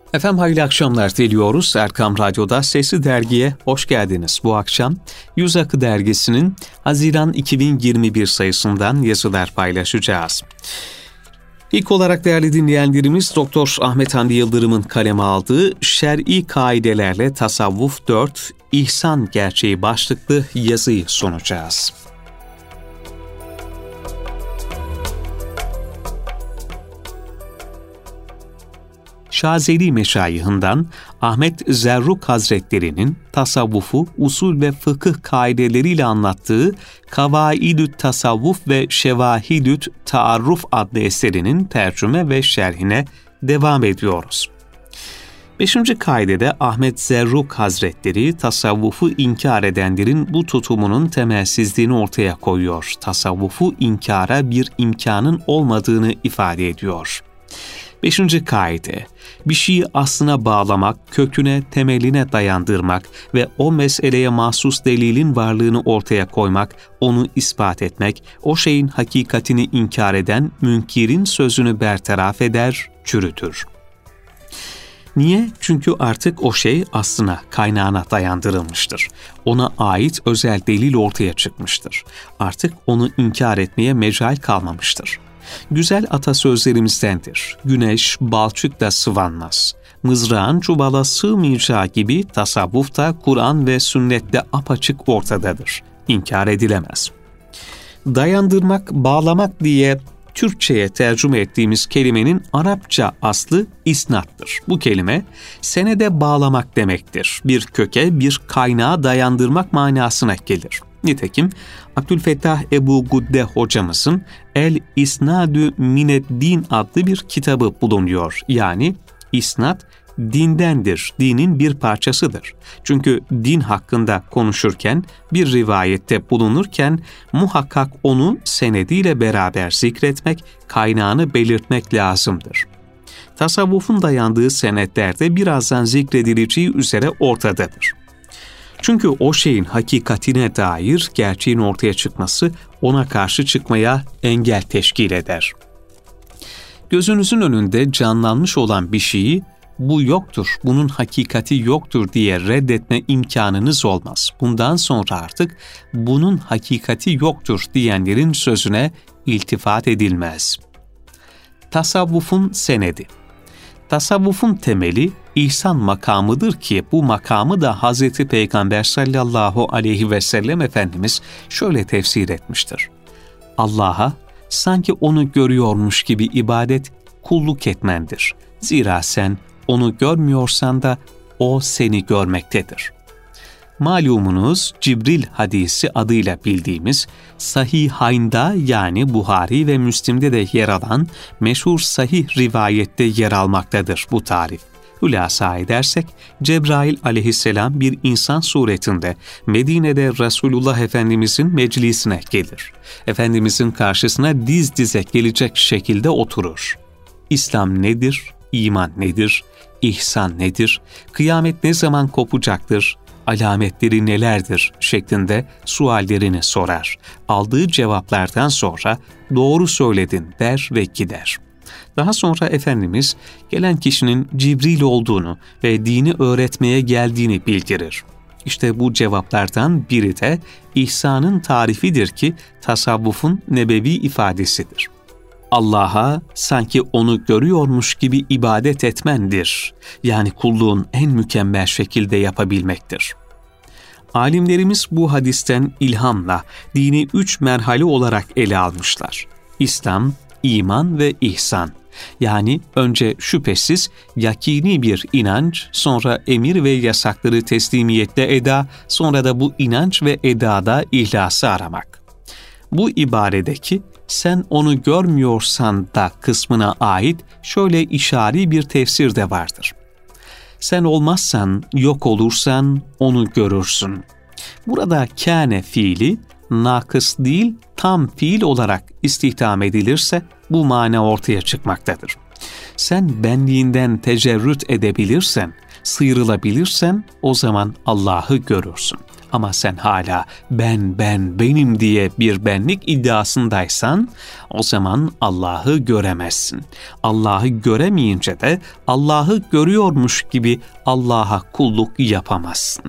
Efendim hayırlı akşamlar diliyoruz. Erkam Radyo'da Sesli Dergi'ye hoş geldiniz. Bu akşam Yüz Akı Dergisi'nin Haziran 2021 sayısından yazılar paylaşacağız. İlk olarak değerli dinleyenlerimiz Doktor Ahmet Hamdi Yıldırım'ın kaleme aldığı Şer'i Kaidelerle Tasavvuf 4 İhsan Gerçeği başlıklı yazıyı sunacağız. Şazeli Meşayihinden Ahmet Zerruk Hazretleri'nin tasavvufu, usul ve fıkıh kaideleriyle anlattığı Kavaidü't Tasavvuf ve Şevahidü't Taarruf adlı eserinin tercüme ve şerhine devam ediyoruz. 5. kaidede Ahmet Zerruk Hazretleri tasavvufu inkar edenlerin bu tutumunun temelsizliğini ortaya koyuyor. Tasavvufu inkara bir imkanın olmadığını ifade ediyor. 5. kaide, bir şeyi aslına bağlamak, köküne, temeline dayandırmak ve o meseleye mahsus delilin varlığını ortaya koymak, onu ispat etmek, o şeyin hakikatini inkar eden münkirin sözünü bertaraf eder, çürütür. Niye? Çünkü artık o şey aslına, kaynağına dayandırılmıştır. Ona ait özel delil ortaya çıkmıştır. Artık onu inkar etmeye mecal kalmamıştır. Güzel atasözlerimizdendir. Güneş balçıkta sıvanmaz. Mızrağın çuvala sığmayacağı gibi tasavvuf da Kur'an ve sünnette apaçık ortadadır. İnkar edilemez. Dayandırmak, bağlamak diye Türkçe'ye tercüme ettiğimiz kelimenin Arapça aslı isnattır. Bu kelime senede bağlamak demektir. Bir köke, bir kaynağa dayandırmak manasına gelir. Nitekim Abdülfettah Ebu Gudde hocamızın El-İsnadü Mineddin adlı bir kitabı bulunuyor. Yani isnat dindendir, dinin bir parçasıdır. Çünkü din hakkında konuşurken, bir rivayette bulunurken muhakkak onu senediyle beraber zikretmek, kaynağını belirtmek lazımdır. Tasavvufun dayandığı senetlerde birazdan zikredileceği üzere ortadadır. Çünkü o şeyin hakikatine dair gerçeğin ortaya çıkması ona karşı çıkmaya engel teşkil eder. Gözünüzün önünde canlanmış olan bir şeyi bu yoktur, bunun hakikati yoktur diye reddetme imkanınız olmaz. Bundan sonra artık bunun hakikati yoktur diyenlerin sözüne iltifat edilmez. Tasavvufun senedi. Tasavvufun temeli ihsan makamıdır ki bu makamı da Hz. Peygamber sallallahu aleyhi ve sellem Efendimiz şöyle tefsir etmiştir. Allah'a sanki onu görüyormuş gibi ibadet, kulluk etmendir. Zira sen onu görmüyorsan da o seni görmektedir. Malumunuz Cibril hadisi adıyla bildiğimiz Sahihayn'da yani Buhari ve Müslim'de de yer alan meşhur sahih rivayette yer almaktadır bu tarif. Hülasa edersek Cebrail aleyhisselam bir insan suretinde Medine'de Resulullah Efendimizin meclisine gelir. Efendimizin karşısına diz dize gelecek şekilde oturur. İslam nedir? İman nedir? İhsan nedir? Kıyamet ne zaman kopacaktır? Alametleri nelerdir şeklinde suallerini sorar. Aldığı cevaplardan sonra doğru söyledin der ve gider. Daha sonra Efendimiz gelen kişinin Cibril olduğunu ve dini öğretmeye geldiğini bildirir. İşte bu cevaplardan biri de ihsanın tarifidir ki tasavvufun nebevi ifadesidir. Allah'a sanki onu görüyormuş gibi ibadet etmendir. Yani kulluğun en mükemmel şekilde yapabilmektir. Alimlerimiz bu hadisten ilhamla dini 3 merhale olarak ele almışlar. İslam, iman ve ihsan. Yani önce şüphesiz yakini bir inanç, sonra emir ve yasakları teslimiyetle eda, sonra da bu inanç ve edada ihlası aramak. Bu ibaredeki sen onu görmüyorsan da kısmına ait şöyle işari bir tefsir de vardır. Sen olmazsan, yok olursan onu görürsün. Burada kâne fiili nakıs değil tam fiil olarak istihdam edilirse bu mana ortaya çıkmaktadır. Sen benliğinden tecerrüt edebilirsen, sıyrılabilirsen o zaman Allah'ı görürsün. Ama sen hala benim diye bir benlik iddiasındaysan, o zaman Allah'ı göremezsin. Allah'ı göremeyince de Allah'ı görüyormuş gibi Allah'a kulluk yapamazsın.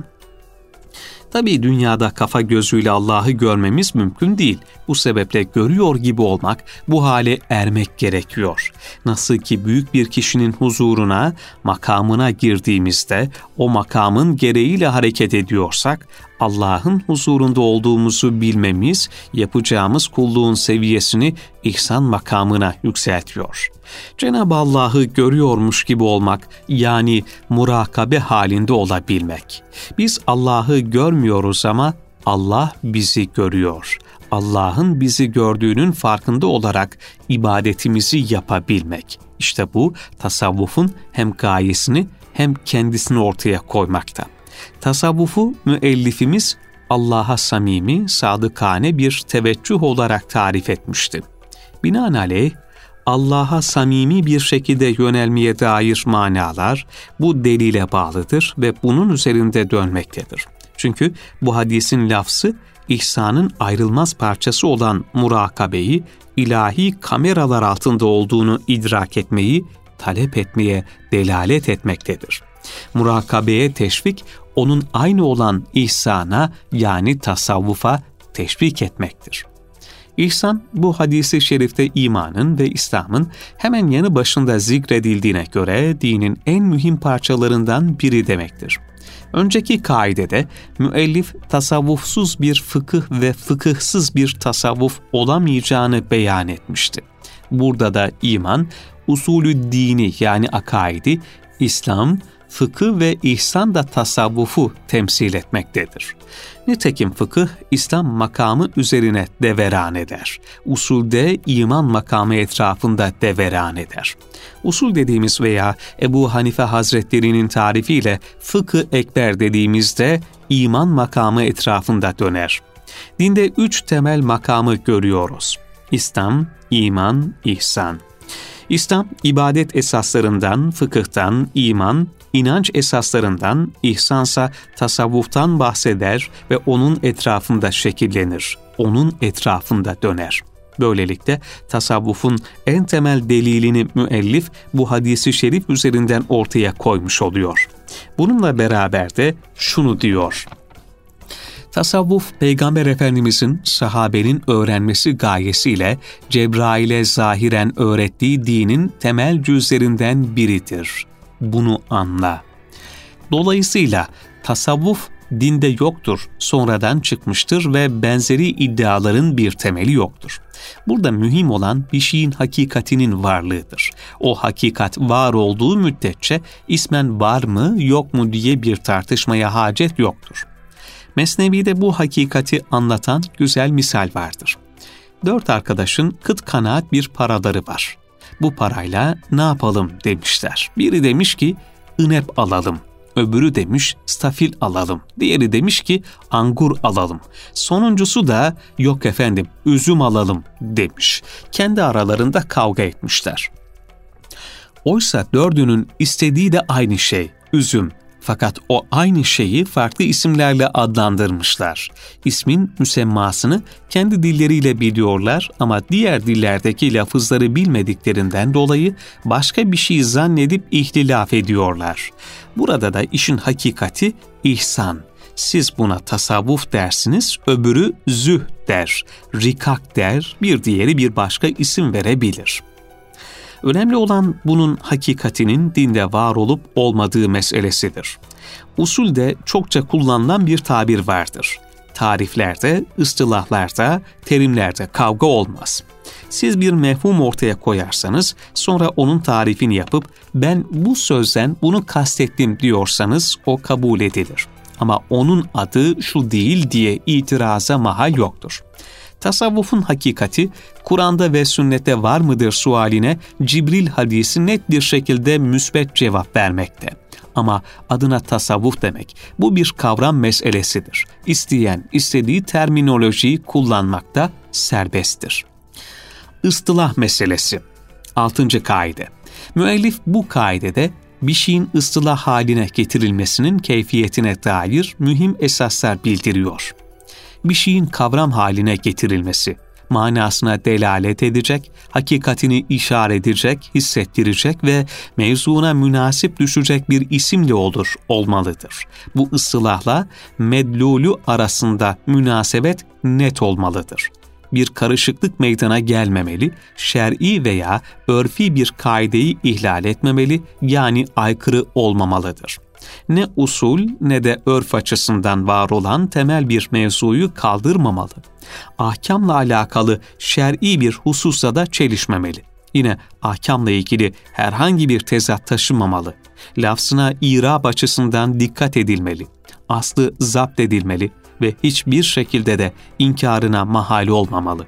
Tabii dünyada kafa gözüyle Allah'ı görmemiz mümkün değil. Bu sebeple görüyor gibi olmak, bu hale ermek gerekiyor. Nasıl ki büyük bir kişinin huzuruna, makamına girdiğimizde o makamın gereğiyle hareket ediyorsak, Allah'ın huzurunda olduğumuzu bilmemiz, yapacağımız kulluğun seviyesini ihsan makamına yükseltiyor. Cenab-ı Allah'ı görüyormuş gibi olmak, yani murakabe halinde olabilmek. Biz Allah'ı görmüyoruz ama Allah bizi görüyor. Allah'ın bizi gördüğünün farkında olarak ibadetimizi yapabilmek. İşte bu tasavvufun hem gayesini hem kendisini ortaya koymakta. Tasavvufu müellifimiz Allah'a samimi, sadıkane bir teveccüh olarak tarif etmişti. Binaenaleyh, Allah'a samimi bir şekilde yönelmeye dair manalar bu delile bağlıdır ve bunun üzerinde dönmektedir. Çünkü bu hadisin lafzı, ihsanın ayrılmaz parçası olan murakabeyi, ilahi kameralar altında olduğunu idrak etmeyi, talep etmeye delalet etmektedir. Murakabeye teşvik, onun aynı olan ihsana, yani tasavvufa teşvik etmektir. İhsan, bu hadis-i şerifte imanın ve İslam'ın hemen yanı başında zikredildiğine göre dinin en mühim parçalarından biri demektir. Önceki kaidede müellif tasavvufsuz bir fıkıh ve fıkıhsız bir tasavvuf olamayacağını beyan etmişti. Burada da iman, usulü dini yani akaidi, İslam, fıkıh ve ihsan da tasavvufu temsil etmektedir. Nitekim fıkıh, İslam makamı üzerine deveran eder. Usulde iman makamı etrafında deveran eder. Usul dediğimiz veya Ebu Hanife Hazretleri'nin tarifiyle fıkıh ekber dediğimizde iman makamı etrafında döner. Dinde 3 temel makamı görüyoruz: İslam, iman, ihsan. İslam, ibadet esaslarından, fıkıhtan, iman, inanç esaslarından, ihsansa tasavvuftan bahseder ve onun etrafında şekillenir, onun etrafında döner. Böylelikle tasavvufun en temel delilini müellif bu hadisi şerif üzerinden ortaya koymuş oluyor. Bununla beraber de şunu diyor: tasavvuf, Peygamber Efendimizin sahabenin öğrenmesi gayesiyle Cebrail'e zahiren öğrettiği dinin temel cüzlerinden biridir. Bunu anla. Dolayısıyla tasavvuf dinde yoktur, sonradan çıkmıştır ve benzeri iddiaların bir temeli yoktur. Burada mühim olan bir şeyin hakikatinin varlığıdır. O hakikat var olduğu müddetçe ismen var mı yok mu diye bir tartışmaya hacet yoktur. Mesnevi'de bu hakikati anlatan güzel misal vardır. 4 arkadaşın kıt kanaat bir paraları var. Bu parayla ne yapalım demişler. Biri demiş ki ınep alalım. Öbürü demiş stafil alalım. Diğeri demiş ki angur alalım. Sonuncusu da yok efendim üzüm alalım demiş. Kendi aralarında kavga etmişler. Oysa 4'ünün istediği de aynı şey, üzüm. Fakat o aynı şeyi farklı isimlerle adlandırmışlar. İsmin müsemmasını kendi dilleriyle biliyorlar ama diğer dillerdeki lafızları bilmediklerinden dolayı başka bir şey zannedip ihtilaf ediyorlar. Burada da işin hakikati ihsan. Siz buna tasavvuf dersiniz, öbürü zühd der, rikak der, bir diğeri bir başka isim verebilir. Önemli olan bunun hakikatinin dinde var olup olmadığı meselesidir. Usulde çokça kullanılan bir tabir vardır. Tariflerde, ıstılahlarda, terimlerde kavga olmaz. Siz bir mefhum ortaya koyarsanız, sonra onun tarifini yapıp ben bu sözden bunu kastettim diyorsanız o kabul edilir. Ama onun adı şu değil diye itiraza mahal yoktur. Tasavvufun hakikati, Kur'an'da ve sünnette var mıdır sualine Cibril hadisi net bir şekilde müsbet cevap vermekte. Ama adına tasavvuf demek, bu bir kavram meselesidir. İsteyen, istediği terminolojiyi kullanmakta serbesttir. Istılah meselesi. 6. kaide. Müellif bu kaidede bir şeyin ıstılah haline getirilmesinin keyfiyetine dair mühim esaslar bildiriyor. Bir şeyin kavram haline getirilmesi, manasına delalet edecek, hakikatini işaret edecek, hissettirecek ve mevzuna münasip düşecek bir isimle olmalıdır. Bu ıstılahla medlulü arasında münasebet net olmalıdır. Bir karışıklık meydana gelmemeli, şer'i veya örfi bir kaideyi ihlal etmemeli, yani aykırı olmamalıdır. Ne usul ne de örf açısından var olan temel bir mevzuyu kaldırmamalı. Ahkamla alakalı şer'i bir hususta da çelişmemeli. Yine ahkamla ilgili herhangi bir tezat taşımamalı. Lafzına irab açısından dikkat edilmeli. Aslı zapt edilmeli ve hiçbir şekilde de inkarına mahal olmamalı.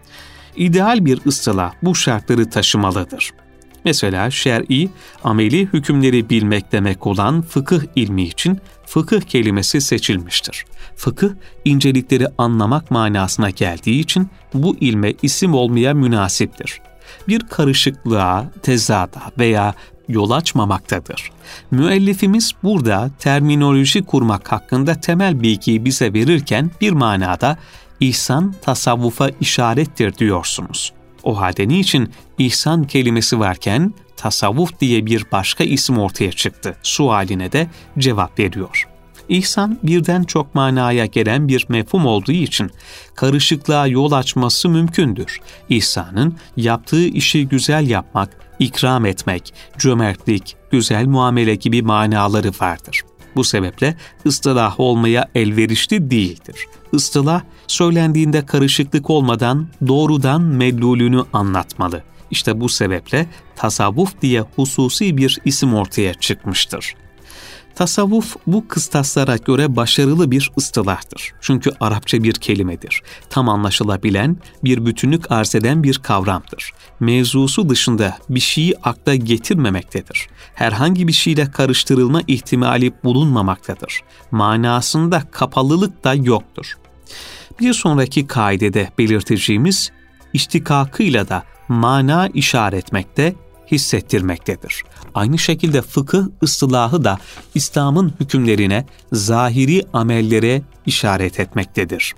İdeal bir ıstılah bu şartları taşımalıdır. Mesela şer'i, ameli hükümleri bilmek demek olan fıkıh ilmi için fıkıh kelimesi seçilmiştir. Fıkıh, incelikleri anlamak manasına geldiği için bu ilme isim olmaya münasiptir. Bir karışıklığa, tezada veya yol açmamaktadır. Müellifimiz burada terminoloji kurmak hakkında temel bilgiyi bize verirken bir manada ihsan tasavvufa işarettir diyorsunuz. O halde niçin ihsan kelimesi varken tasavvuf diye bir başka isim ortaya çıktı sualine de cevap veriyor. İhsan birden çok manaya gelen bir mefhum olduğu için karışıklığa yol açması mümkündür. İhsanın yaptığı işi güzel yapmak, ikram etmek, cömertlik, güzel muamele gibi manaları vardır. Bu sebeple ıstılah olmaya elverişli değildir. Istılah, söylendiğinde karışıklık olmadan doğrudan medlulünü anlatmalı. İşte bu sebeple tasavvuf diye hususi bir isim ortaya çıkmıştır. Tasavvuf bu kıstaslara göre başarılı bir ıstilahtır. Çünkü Arapça bir kelimedir. Tam anlaşılabilen, bir bütünlük arz eden bir kavramdır. Mevzusu dışında bir şeyi akla getirmemektedir. Herhangi bir şeyle karıştırılma ihtimali bulunmamaktadır. Manasında kapalılık da yoktur. Bir sonraki kaidede belirteceğimiz iştikakıyla da mana işaretmekte, hissettirmektedir. Aynı şekilde fıkıh ıstılahı da İslam'ın hükümlerine, zahiri amellere işaret etmektedir.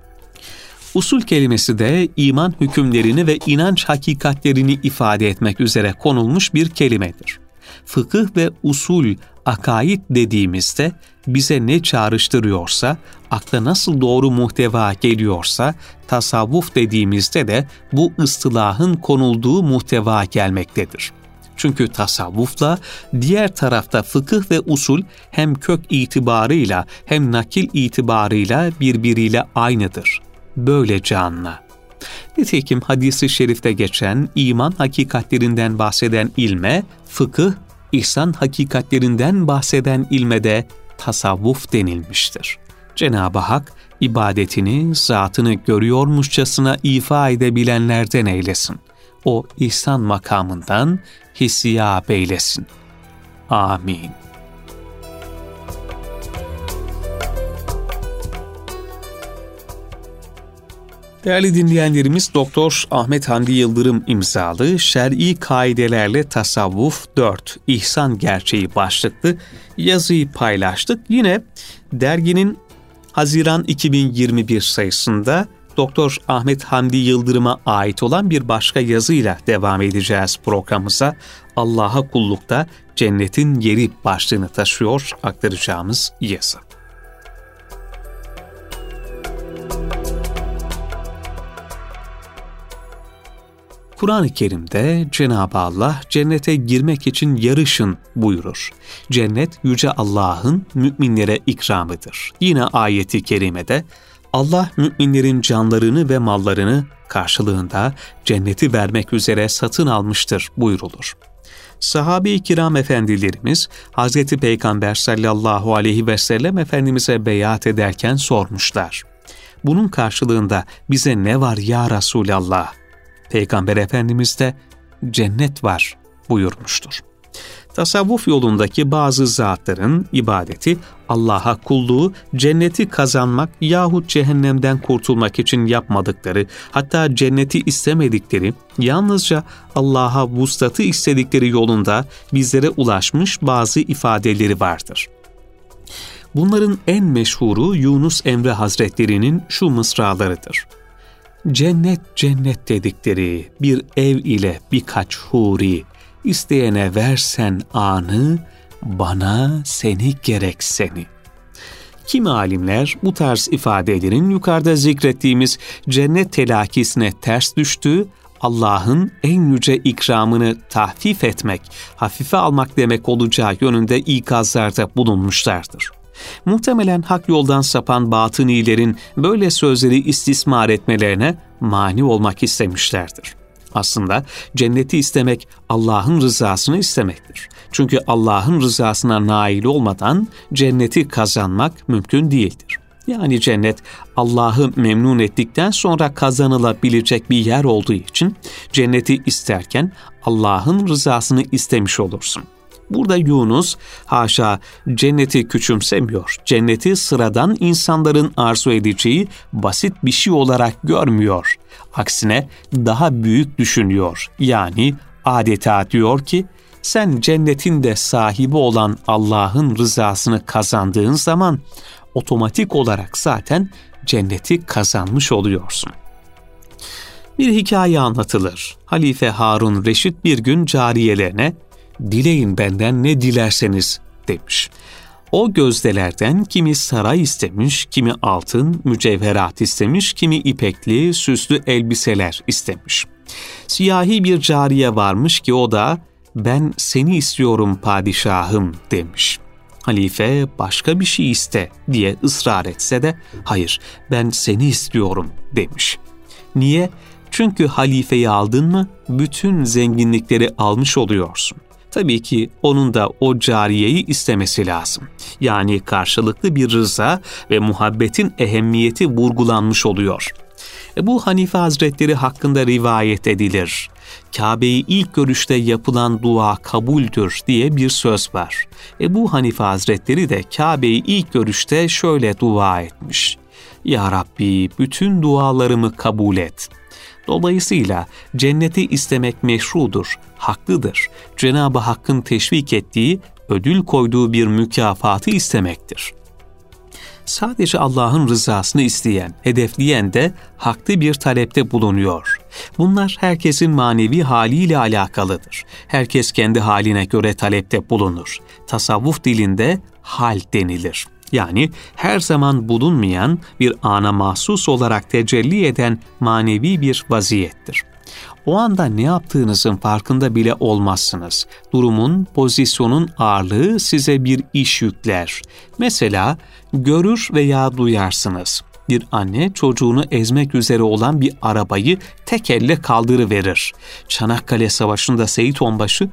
Usul kelimesi de iman hükümlerini ve inanç hakikatlerini ifade etmek üzere konulmuş bir kelimedir. Fıkıh ve usul, akaid dediğimizde bize ne çağrıştırıyorsa, akla nasıl doğru muhteva geliyorsa, tasavvuf dediğimizde de bu ıstılahın konulduğu muhteva gelmektedir. Çünkü tasavvufla diğer tarafta fıkıh ve usul hem kök itibarıyla hem nakil itibarıyla birbiriyle aynıdır. Böylece anla. Nitekim hadis-i şerifte geçen iman hakikatlerinden bahseden ilme fıkıh, ihsan hakikatlerinden bahseden ilme de tasavvuf denilmiştir. Cenab-ı Hak ibadetini, zatını görüyormuşçasına ifa edebilenlerden eylesin. O ihsan makamından hissiyab eylesin. Amin. Değerli dinleyenlerimiz, Doktor Ahmet Hamdi Yıldırım imzalı Şer'i Kaidelerle Tasavvuf 4 İhsan Gerçeği başlıklı yazıyı paylaştık. Yine derginin Haziran 2021 sayısında Doktor Ahmet Hamdi Yıldırım'a ait olan bir başka yazıyla devam edeceğiz programımıza. Allah'a kullukta cennetin yeri başlığını taşıyor aktaracağımız yazı. Kur'an-ı Kerim'de Cenab-ı Allah cennete girmek için yarışın buyurur. Cennet yüce Allah'ın müminlere ikramıdır. Yine ayeti kerimede Allah müminlerin canlarını ve mallarını karşılığında cenneti vermek üzere satın almıştır buyrulur. Sahabe-i kiram efendilerimiz Hz. Peygamber sallallahu aleyhi ve sellem Efendimiz'e beyat ederken sormuşlar. Bunun karşılığında bize ne var ya Resulallah? Peygamber Efendimiz de cennet var buyurmuştur. Tasavvuf yolundaki bazı zatların ibadeti, Allah'a kulluğu, cenneti kazanmak yahut cehennemden kurtulmak için yapmadıkları, hatta cenneti istemedikleri, yalnızca Allah'a vuslatı istedikleri yolunda bizlere ulaşmış bazı ifadeleri vardır. Bunların en meşhuru Yunus Emre Hazretleri'nin şu mısralarıdır. Cennet cennet dedikleri bir ev ile birkaç huri, İsteyene versen anı, bana seni gerek seni. Kimi alimler bu tarz ifadelerin yukarıda zikrettiğimiz cennet telakkisine ters düştüğü, Allah'ın en yüce ikramını tahfif etmek, hafife almak demek olacağı yönünde ikazlarda bulunmuşlardır. Muhtemelen hak yoldan sapan batınilerin böyle sözleri istismar etmelerine mani olmak istemişlerdir. Aslında cenneti istemek Allah'ın rızasını istemektir. Çünkü Allah'ın rızasına nail olmadan cenneti kazanmak mümkün değildir. Yani cennet Allah'ı memnun ettikten sonra kazanılabilecek bir yer olduğu için cenneti isterken Allah'ın rızasını istemiş olursun. Burada Yunus haşa cenneti küçümsemiyor, cenneti sıradan insanların arzu edeceği basit bir şey olarak görmüyor. Aksine daha büyük düşünüyor. Yani adeta diyor ki, sen cennetin de sahibi olan Allah'ın rızasını kazandığın zaman otomatik olarak zaten cenneti kazanmış oluyorsun. Bir hikaye anlatılır. Halife Harun Reşit bir gün cariyelerine, dileyin benden ne dilerseniz demiş. O gözdelerden kimi saray istemiş, kimi altın, mücevherat istemiş, kimi ipekli, süslü elbiseler istemiş. Siyahi bir cariye varmış ki o da, ben seni istiyorum padişahım demiş. Halife başka bir şey iste diye ısrar etse de, hayır ben seni istiyorum demiş. Niye? Çünkü halifeyi aldın mı bütün zenginlikleri almış oluyorsun. Tabii ki onun da o cariyeyi istemesi lazım. Yani karşılıklı bir rıza ve muhabbetin ehemmiyeti vurgulanmış oluyor. Ebu Hanife Hazretleri hakkında rivayet edilir. Kabe'yi ilk görüşte yapılan dua kabuldür diye bir söz var. Ebu Hanife Hazretleri de Kabe'yi ilk görüşte şöyle dua etmiş. Ya Rabbi bütün dualarımı kabul et. Dolayısıyla cenneti istemek meşrudur, haklıdır. Cenab-ı Hakk'ın teşvik ettiği, ödül koyduğu bir mükafatı istemektir. Sadece Allah'ın rızasını isteyen, hedefleyen de haklı bir talepte bulunuyor. Bunlar herkesin manevi haliyle alakalıdır. Herkes kendi haline göre talepte bulunur. Tasavvuf dilinde hal denilir. Yani her zaman bulunmayan bir ana mahsus olarak tecelli eden manevi bir vaziyettir. O anda ne yaptığınızın farkında bile olmazsınız. Durumun, pozisyonun ağırlığı size bir iş yükler. Mesela görür veya duyarsınız. Bir anne çocuğunu ezmek üzere olan bir arabayı tek elle kaldırıverir. Çanakkale Savaşı'nda Seyit Onbaşı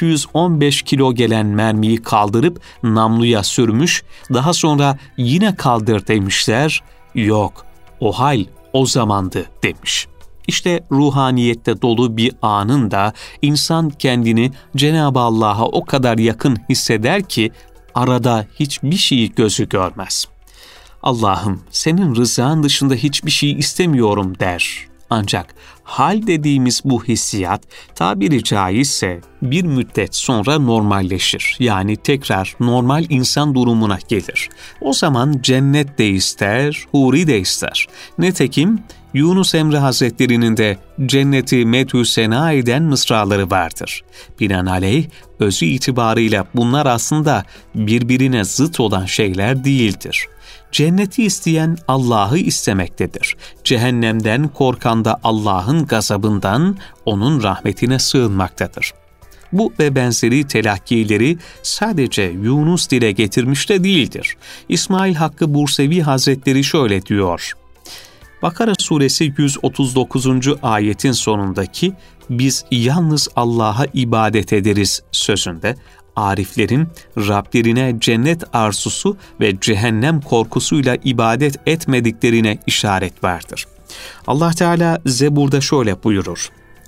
215 kilo gelen mermiyi kaldırıp namluya sürmüş, daha sonra yine kaldır demişler. Yok, o hal o zamandı demiş. İşte ruhaniyette dolu bir anında insan kendini Cenab-ı Allah'a o kadar yakın hisseder ki arada hiçbir şeyi gözü görmez. Allah'ım senin rızan dışında hiçbir şey istemiyorum der. Ancak hal dediğimiz bu hissiyat tabiri caizse bir müddet sonra normalleşir. Yani tekrar normal insan durumuna gelir. O zaman cennet de ister, huri de ister. Nitekim Yunus Emre Hazretleri'nin de cenneti medhü sena eden mısraları vardır. Binaenaleyh özü itibarıyla bunlar aslında birbirine zıt olan şeyler değildir. Cenneti isteyen Allah'ı istemektedir. Cehennemden korkan da Allah'ın gazabından, onun rahmetine sığınmaktadır. Bu ve benzeri telakkileri sadece Yunus dile getirmiş de değildir. İsmail Hakkı Bursevi Hazretleri şöyle diyor. Bakara suresi 139. ayetin sonundaki biz yalnız Allah'a ibadet ederiz sözünde ariflerin Rablerine cennet arzusu ve cehennem korkusuyla ibadet etmediklerine işaret vardır. Allah Teala Zebur'da şöyle buyurur.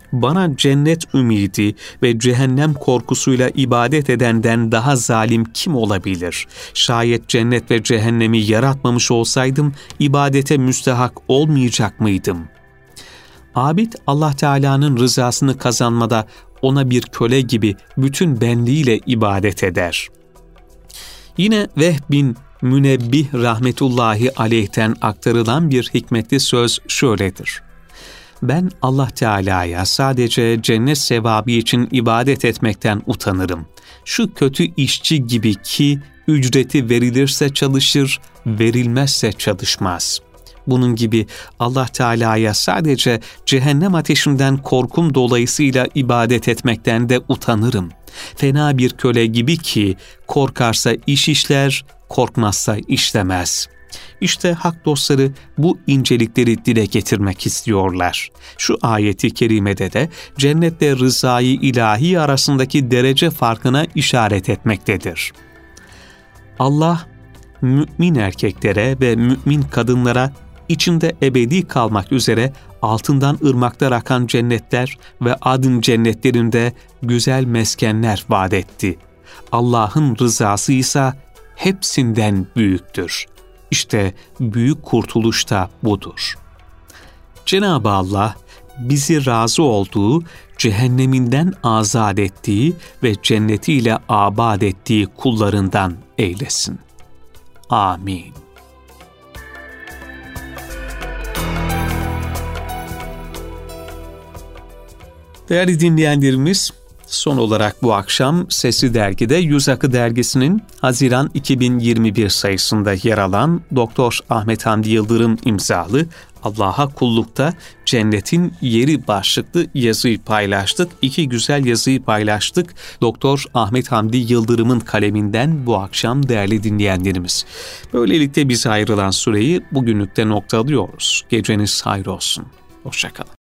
Bana cennet ümidi ve cehennem korkusuyla ibadet edenden daha zalim kim olabilir? Şayet cennet ve cehennemi yaratmamış olsaydım, ibadete müstehak olmayacak mıydım? Abid, Allah Teala'nın rızasını kazanmada ona bir köle gibi bütün benliğiyle ibadet eder. Yine Vehb bin Münebbih rahmetullahi aleyh'ten aktarılan bir hikmetli söz şöyledir: Ben Allah Teala'ya sadece cennet sevabı için ibadet etmekten utanırım. Şu kötü işçi gibi ki ücreti verilirse çalışır, verilmezse çalışmaz. Bunun gibi Allah Teala'ya sadece cehennem ateşinden korkum dolayısıyla ibadet etmekten de utanırım. Fena bir köle gibi ki korkarsa iş işler, korkmazsa işlemez. İşte hak dostları bu incelikleri dile getirmek istiyorlar. Şu ayeti kerimede de cennetle rızayı ilahi arasındaki derece farkına işaret etmektedir. Allah, mümin erkeklere ve mümin kadınlara içinde ebedi kalmak üzere altından ırmaklar akan cennetler ve adın cennetlerinde güzel meskenler vaat etti. Allah'ın rızası ise hepsinden büyüktür. İşte büyük kurtuluş da budur. Cenab-ı Allah bizi razı olduğu, cehenneminden azat ettiği ve cennetiyle abad ettiği kullarından eylesin. Amin. Değerli dinleyenlerimiz, son olarak bu akşam Sesli Dergi'de Yüz Akı Dergisi'nin Haziran 2021 sayısında yer alan Doktor Ahmet Hamdi Yıldırım imzalı Allah'a Kullukta Cennetin Yeri başlıklı yazıyı paylaştık. İki güzel yazıyı paylaştık. Doktor Ahmet Hamdi Yıldırım'ın kaleminden bu akşam değerli dinleyenlerimiz. Böylelikle bize ayrılan süreyi bugünlükte noktalıyoruz. Geceniz hayır olsun. Hoşça kalın.